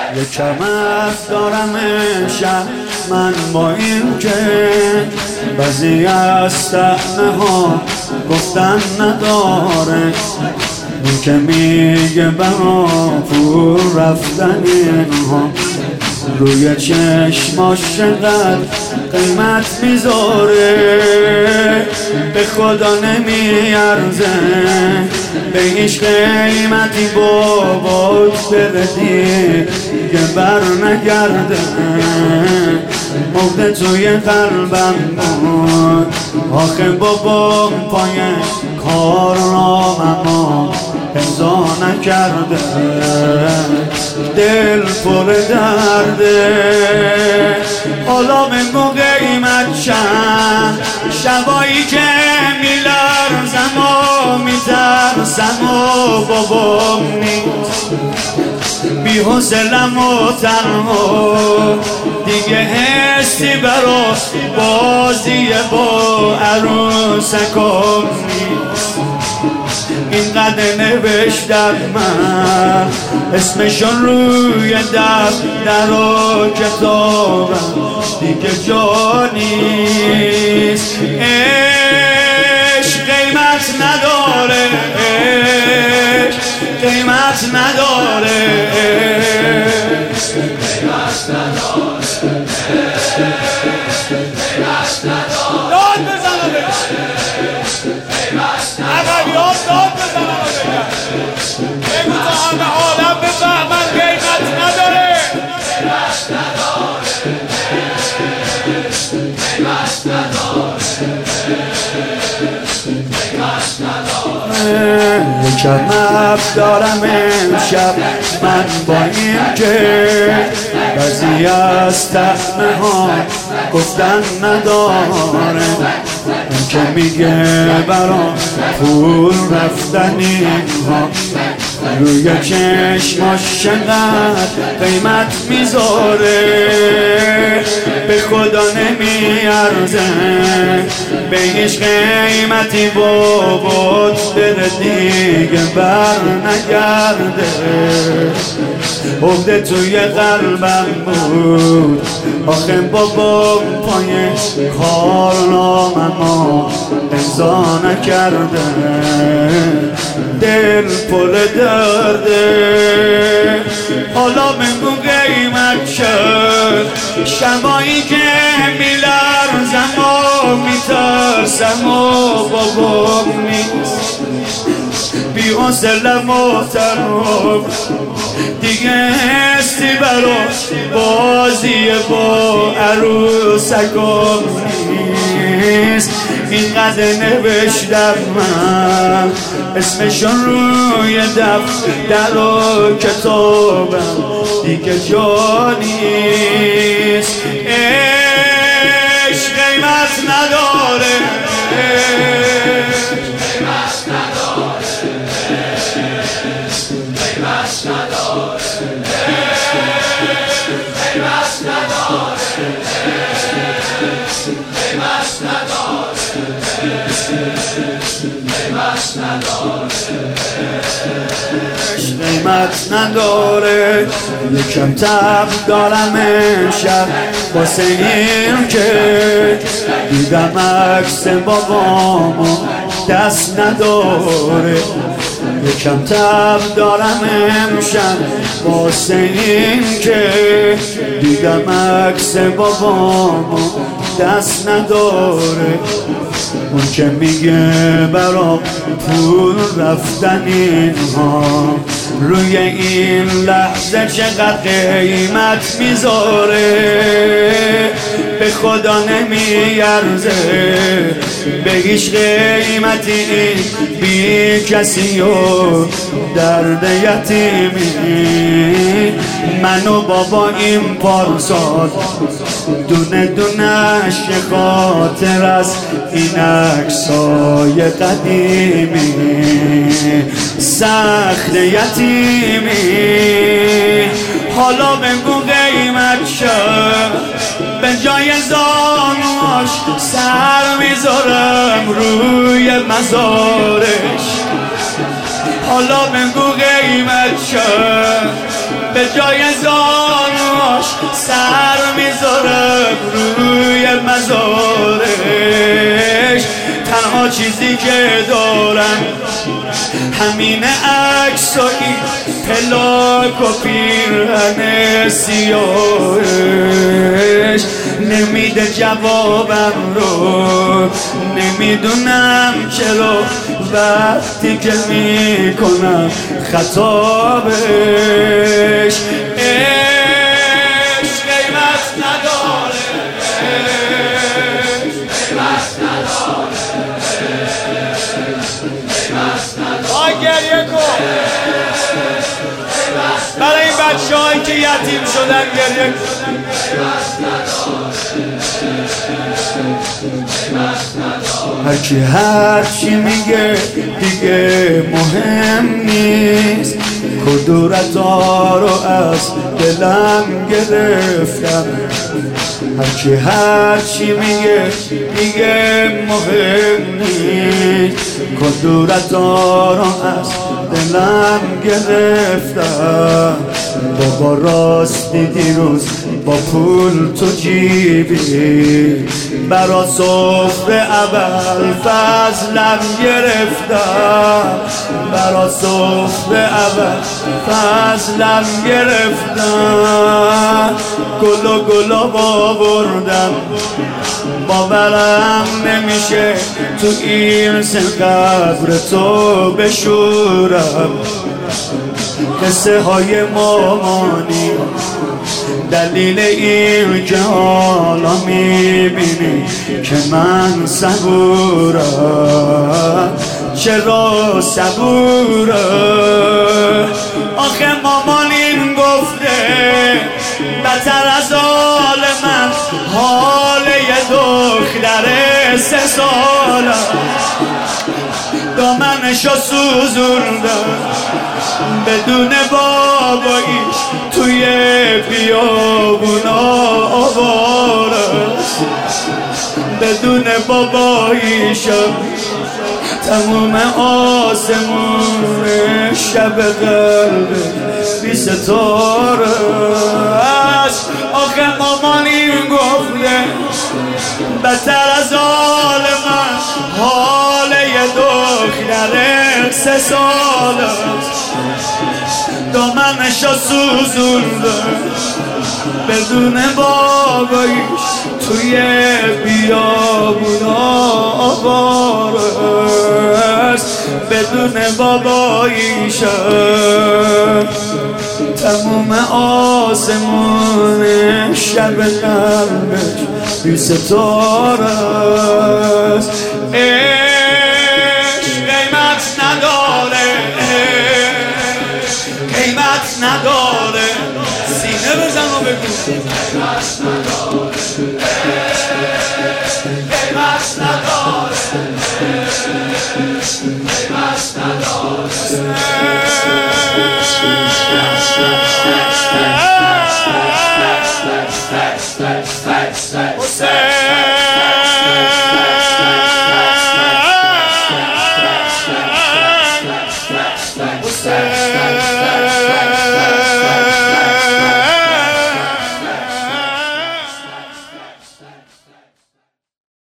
یکم از دارم امشب من با این که بعضی از طعنه ها گفتن نداره، این که میگه برا پول رفتن اینها روی چشماش چقدر قیمت میذاره، به خدا نمیارزه به هیچ قیمتی بابات بردی که بر نگرده، مرده توی قلبم بود آخه بابا پای کارنامه‌ام امضا نکرده، دل پر درده. حالا بگو قیمت چند، شبایی که میلرزم و میترسم و بابام نیست، بی حوصله‌ام و تنها دیگه حسی برا بازی با عروسکم نیست. اینقدر نوشتم من اسمشون روی دفتر و کتابم دیگه جا نیست. عشق قیمت نداره، عشق قیمت نداره، قیمت نداره، قیمت نداره. داد بزنم عقبیات داد بزنم بگو تا همه عالم بفهمن قیمت نداره، قیمت نداره، قیمت نداره، قیمت نداره. یکم دارم امشب من با این که بعضی از طعنه ها گفتن نداره، این که میگه برا پول رفتن اینها روی چشماش چقدر قیمت میذاره، به خدا نمیارزه به هیچ قیمتی بابات بره دیگه بر نگرده، عقده توی قلبم بود آخه بابا پای کارنامه‌ام امضا نکرده، دل پر درده. حالا بگو قیمت شد، شبایی که میلرزم و میترسم و بابام نیست، بی حوصله‌ام و تنها دیگه حسی برا بازی با عروسکم نیست. اینقدر نوشتم من اسمشون روی دفتر و کتابم دیگه جا نیست. عشق قیمت نداره، قیمت نداره، قیمت نداره، قیمت نداره، قیمت نداره، قیمت نداره، قیمت نداره. یکم تب دارم امشب واسه این که دیدم عکس بابامو دست نداره، یکم تب دارم امشب واسه این که دیدم عکس بابامو دست نداره، اون که میگه برا پول رفتن اینها روی این لحظه چقدر قیمت میذاره، به خدا نمیارزه به هیچ قیمتی این بی کسی و درد یتیمی. من و بابا این پارسال دونه دونش خاطر از این عکسای قدیمی، سخت یتیمی. حالا بگو قیمت شد، به جای زانوش سر میذارم روی مزارش. حالا بگو قیمت شد، به جای زانوش سر میذاره روی مزارش. تنها چیزی که دارن همینه عکسایی پلاک و پیرهن سیاهش. نمیده جوابم رو، نمیدونم چرا وقتی که میکنم خطابش. عشق قیمت نداره، قیمت نداره، آی گریه کن برای این بچه هایی که یتیم شدن، گریه کن. هرکی هرچی میگه دیگه مهم نیست. کدورتا رو از دلم گرفتم. هرکی هرچی میگه دیگه مهم نیست. کدورتا رو از دلم گرفتم. بابا راستی دیروز با پول تو جیبی برا سفره اول فضلم گرفتم. برا سفره اول فضلم گرفتم. گل و گلاب آوردم باورم نمیشه تو این سن قبر تو بشورم. قصه های مامانی دلیل این که حالا میبینی که من صبورم. چرا صبورم؟ آخه مامان این گفته بدتر از حال من حال یه دختر 3 ساله. دامنشو سوزوندم بدون باباییش توی بیابونا آواره. بدون باباییشم تموم آسمون شب قلب بی ستاره است. آخه مامان این گفته بدتر از حال من حال یه دختر 3 ساله. دامنشو سوزونده بدون باباییش توی بیابونا آواره است. بدون باباییشم تموم آسمون شب قلبش بی ستاره است.